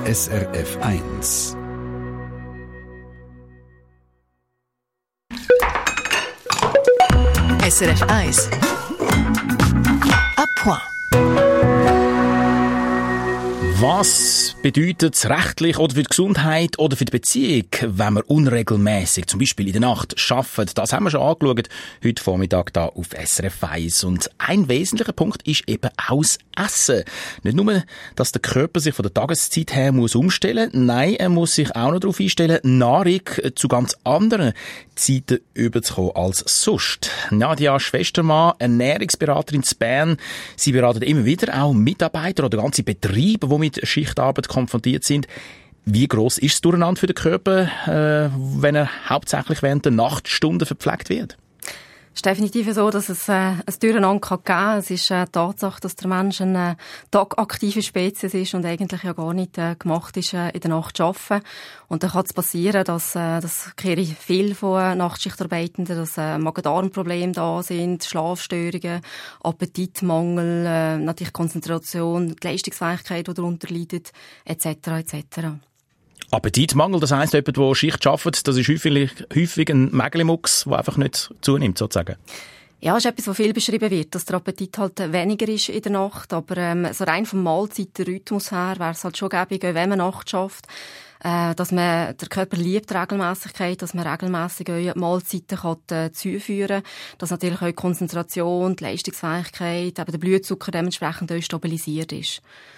SRF 1. SRF 1. À point. Was bedeutet es rechtlich oder für die Gesundheit oder für die Beziehung, wenn man unregelmäßig, zum Beispiel in der Nacht, arbeitet? Das haben wir schon angeschaut, heute Vormittag da auf SRF 1. Und ein wesentlicher Punkt ist eben auch das Essen. Nicht nur, dass der Körper sich von der Tageszeit her muss umstellen, nein, er muss sich auch noch darauf einstellen, Nahrung zu ganz anderen Zeiten überzukommen als sonst. Nadia Schwestermann, Ernährungsberaterin in Bern, sie beraten immer wieder auch Mitarbeiter oder ganze Betriebe, die mit Schichtarbeit konfrontiert sind. Wie gross ist das Durcheinander für den Körper, wenn er hauptsächlich während der Nachtstunden verpflegt wird? Es ist definitiv so, dass es ein Durcheinander geben kann. Es ist eine Tatsache, dass der Mensch eine tagaktive Spezies ist und eigentlich ja gar nicht gemacht ist, in der Nacht zu arbeiten. Und dann kann es passieren, dass kenne ich viel von Nachtschichtarbeitenden, dass Magen-Darm-Probleme da sind, Schlafstörungen, Appetitmangel, natürlich Konzentration, die Leistungsfähigkeit, die darunter leidet, etc. etc. Appetitmangel, das heisst, jemand, der Schicht arbeitet, das ist häufig ein Mägelimucks, der einfach nicht zunimmt, sozusagen. Ja, das ist etwas, was viel beschrieben wird, dass der Appetit halt weniger ist in der Nacht, aber so rein vom Mahlzeitenrhythmus her wäre es halt schon gäbig, wenn man Nacht schafft, dass der Körper liebt Regelmäßigkeit, dass man regelmäßig Mahlzeiten kann zuführen kann, dass natürlich auch die Konzentration, die Leistungsfähigkeit, eben der Blutzucker dementsprechend auch stabilisiert ist.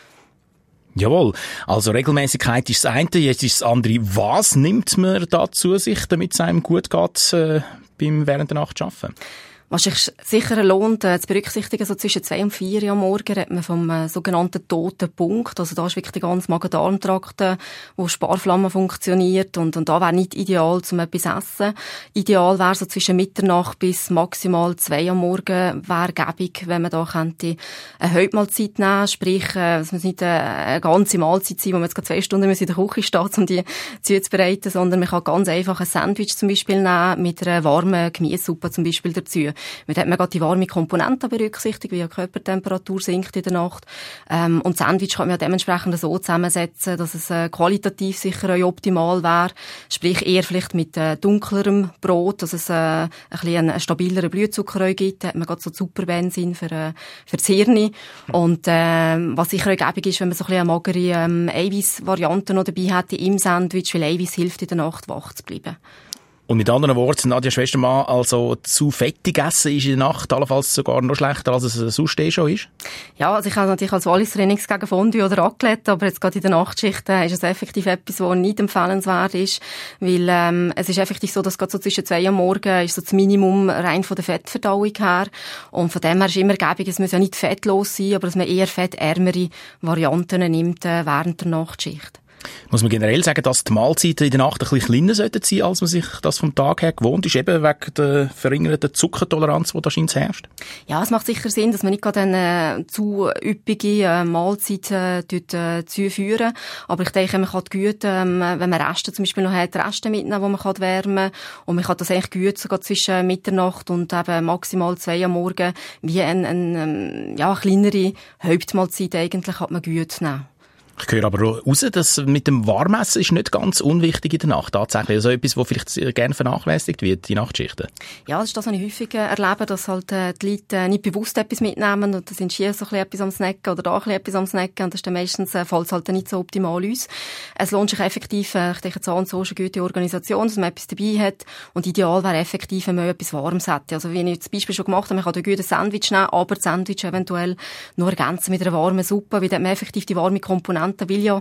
Jawohl, also Regelmäßigkeit ist das eine, jetzt ist das andere. Was nimmt man da zu sich, damit es einem gut geht während der Nacht arbeiten? Was sich sicher lohnt, zu berücksichtigen, so zwischen 2 und 4 Uhr am Morgen redet man vom sogenannten toten Punkt. Also da ist wirklich der ganze Magen-Darm-Trakt, wo Sparflamme funktioniert und da wäre nicht ideal, zum etwas zu essen. Ideal wäre so zwischen Mitternacht bis maximal 2 Uhr am Morgen, wäre gäbig, wenn man da könnte eine Hauptmahlzeit nehmen, sprich, es muss nicht eine ganze Mahlzeit sein, wo man jetzt gerade 2 Stunden in der Küche steht, um die zuzubereiten, sondern man kann ganz einfach ein Sandwich zum Beispiel nehmen, mit einer warmen Gemüsesuppe zum Beispiel dazu. Mit hat man gerade die warme Komponente berücksichtigt, wie die Körpertemperatur sinkt in der Nacht. Und Sandwich kann man ja dementsprechend so zusammensetzen, dass es qualitativ sicher auch optimal wäre. Sprich eher vielleicht mit dunklerem Brot, dass es ein bisschen einen stabileren Blutzucker auch gibt. Da hat man gerade so Superbenzin für das Hirn. Und was sicher auch gäbig ist, wenn man so ein bisschen eine magere Eiweißvariante noch dabei hätte im Sandwich, weil Eiweiß hilft in der Nacht wach zu bleiben. Und mit anderen Worten, Nadia Schwestermann, also zu fettig essen ist in der Nacht allenfalls sogar noch schlechter, als es sonst schon ist? Ja, also ich habe natürlich als Walliser nichts gegen Fondue oder Raclette, aber jetzt gerade in der Nachtschicht ist es effektiv etwas, was nicht empfehlenswert ist, weil es ist effektiv so, dass gerade so zwischen 2 Uhr am Morgen ist so das Minimum rein von der Fettverdauung her und von dem her ist immer gäbig, es muss ja nicht fettlos sein, aber dass man eher fettärmere Varianten nimmt während der Nachtschicht. Muss man generell sagen, dass die Mahlzeiten in der Nacht ein bisschen kleiner sein sollten, als man sich das vom Tag her gewohnt ist, eben wegen der verringerten Zuckertoleranz, die da scheint herrscht? Ja, es macht sicher Sinn, dass man nicht gerade eine zu üppige Mahlzeit zuführen. Aber ich denke, man kann gut, wenn man Reste zum Beispiel noch hat, Reste mitnehmen, die man wärmen kann. Und man kann das eigentlich gut sogar zwischen Mitternacht und eben maximal 2 Uhr am Morgen wie eine kleinere Hauptmahlzeit eigentlich kann man gut nehmen. Ich höre aber raus, dass mit dem Warmessen ist nicht ganz unwichtig in der Nacht tatsächlich. Also etwas, was vielleicht gerne vernachlässigt wird, die Nachtschichten. Ja, das ist das, was ich häufig erlebe, dass halt die Leute nicht bewusst etwas mitnehmen und da sind hier so ein bisschen etwas am Snacken oder da ein bisschen etwas am Snacken und das ist dann meistens fällt es halt nicht so optimal aus. Es lohnt sich effektiv, ich denke, so ist eine gute Organisation, dass man etwas dabei hat und ideal wäre effektiv, wenn man etwas Warmes hätte. Also wie ich das Beispiel schon gemacht habe, man kann ein gutes Sandwich nehmen, aber das Sandwich eventuell nur ergänzen mit einer warmen Suppe, weil dann man effektiv die warme Komponente, weil ja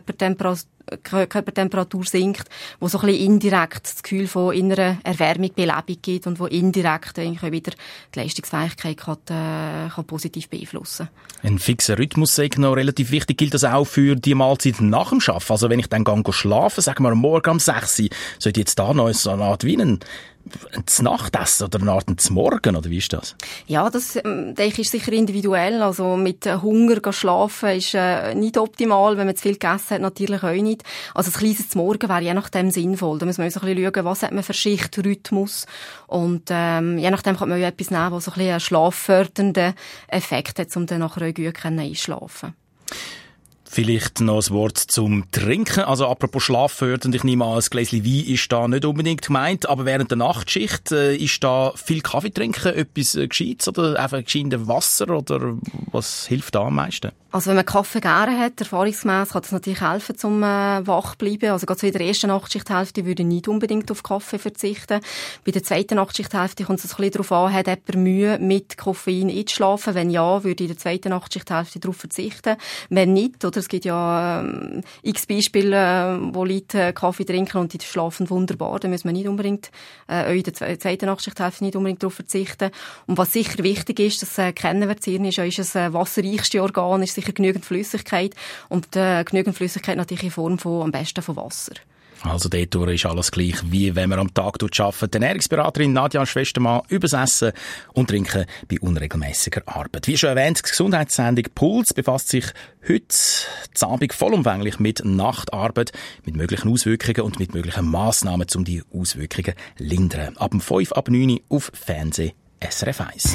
Körpertemperatur sinkt, wo so ein bisschen indirekt das Gefühl von innerer Erwärmung, Belebung gibt und wo indirekt eigentlich auch wieder die Leistungsfähigkeit kann positiv beeinflussen. Ein fixer Rhythmus ist noch relativ wichtig. Gilt das auch für die Mahlzeit nach dem Arbeiten? Also wenn ich dann schlafen, sagen wir morgen um 6 Uhr, sollte jetzt da noch so eine Art wie ein Nachtessen oder eine Art Morgen, oder wie ist das? Ja, das, denke ich, ist sicher individuell. Also mit Hunger schlafen ist nicht optimal, wenn man zu viel gegessen hat, natürlich auch nicht. Also ein kleines Morgen wäre je nachdem sinnvoll. Da muss man so ein bisschen schauen, was hat man für Schichtrhythmus. Und je nachdem kann man ja etwas nehmen, was so ein bisschen einen schlaffördernden Effekt hat, um dann nachher auch gut einschlafen können. Vielleicht noch ein Wort zum Trinken. Also apropos schlaffördernd, ich nehme an, ein Gläschen Wein ist da nicht unbedingt gemeint, aber während der Nachtschicht ist da viel Kaffee trinken etwas Gescheites oder einfach gescheites Wasser oder was hilft da am meisten? Also wenn man Kaffee gerne hat, erfahrungsgemäss kann das natürlich helfen, zum wach bleiben. Also gerade so in der ersten Nachtschichthälfte würde ich nicht unbedingt auf Kaffee verzichten. Bei der zweiten Nachtschichthälfte kommt es ein bisschen darauf an, hat jemand Mühe mit Koffein einzuschlafen? Wenn ja, würde ich in der zweiten Nachtschichthälfte darauf verzichten. Wenn nicht, oder es gibt ja x Beispiele, wo Leute Kaffee trinken und die schlafen wunderbar, dann müssen wir nicht unbedingt in der zweiten Nachtschichthälfte nicht unbedingt darauf verzichten. Und was sicher wichtig ist, das kennen wir zuerst, ist ein wasserreichstes Organ, ist sicher genügend Flüssigkeit und genügend Flüssigkeit natürlich in Form von, am besten von Wasser. Also dort ist alles gleich, wie wenn man am Tag arbeitet. Die Ernährungsberaterin Nadja Schwestermann übers Essen und Trinken bei unregelmäßiger Arbeit. Wie schon erwähnt, die Gesundheitssendung Puls befasst sich heute Abend vollumfänglich mit Nachtarbeit, mit möglichen Auswirkungen und mit möglichen Massnahmen, um die Auswirkungen zu lindern. Ab 5, ab 9 auf Fernsehen SRF 1.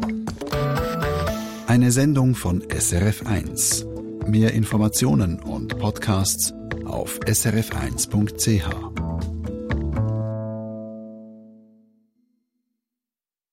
Eine Sendung von SRF 1. Mehr Informationen und Podcasts auf srf1.ch.